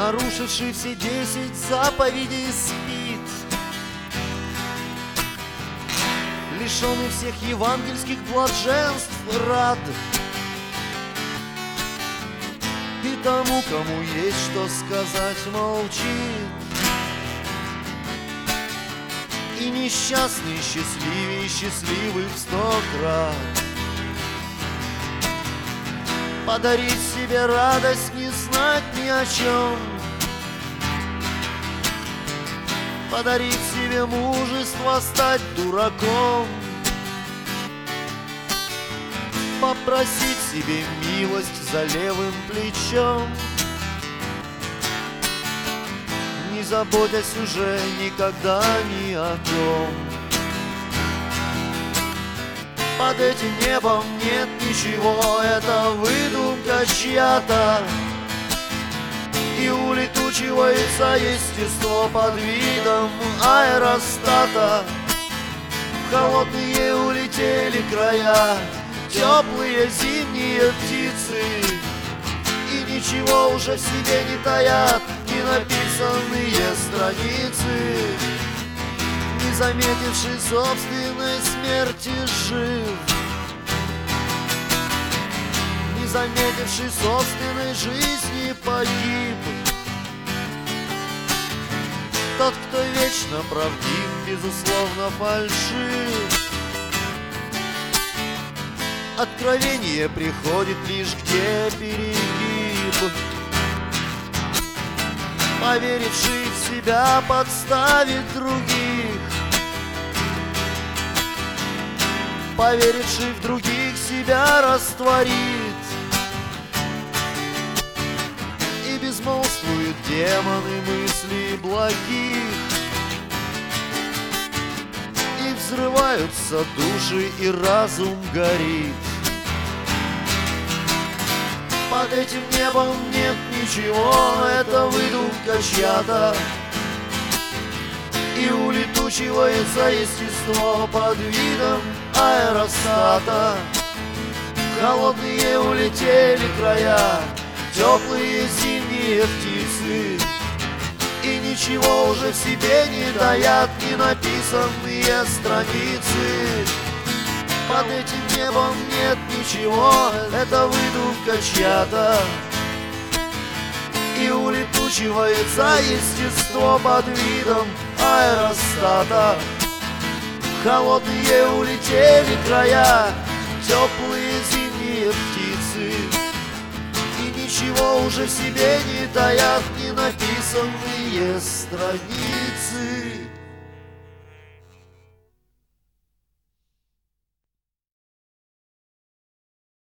нарушивший все 10 заповедей, спит, лишенный всех евангельских блаженств, рад. И тому, кому есть что сказать, молчит. И несчастный счастливее счастливых 100 крат. Подарить себе радость, не знать ни о чем, подарить себе мужество, стать дураком, попросить себе милость за левым плечом, не заботясь уже никогда ни о ком. Под этим небом нет ничего, это выдумка чья-то, и улетучивается естество под видом аэростата. В холодные улетели края теплые зимние птицы, и ничего уже в себе не таят ненаписанные страницы. Не заметивший собственной смерти жив, не заметивший собственной жизни погиб. Тот, кто вечно правдив, безусловно фальшив. Откровение приходит лишь где перегиб. Поверивший в себя подставит других, поверивший в других себя растворит. И безмолвствуют демоны мыслей благих, и взрываются души, и разум горит. Под этим небом нет ничего, это выдумка чья-то, и улетучивается естество под видом аэростата. Холодные улетели края теплые зимние птицы, и ничего уже в себе не таят ненаписанные страницы. Под этим небом нет ничего, это выдумка чья-то, и улетучивается естество под видом аэростата. Холодные улетели края теплые зимние птицы, и ничего уже в себе не таят ненаписанные страницы.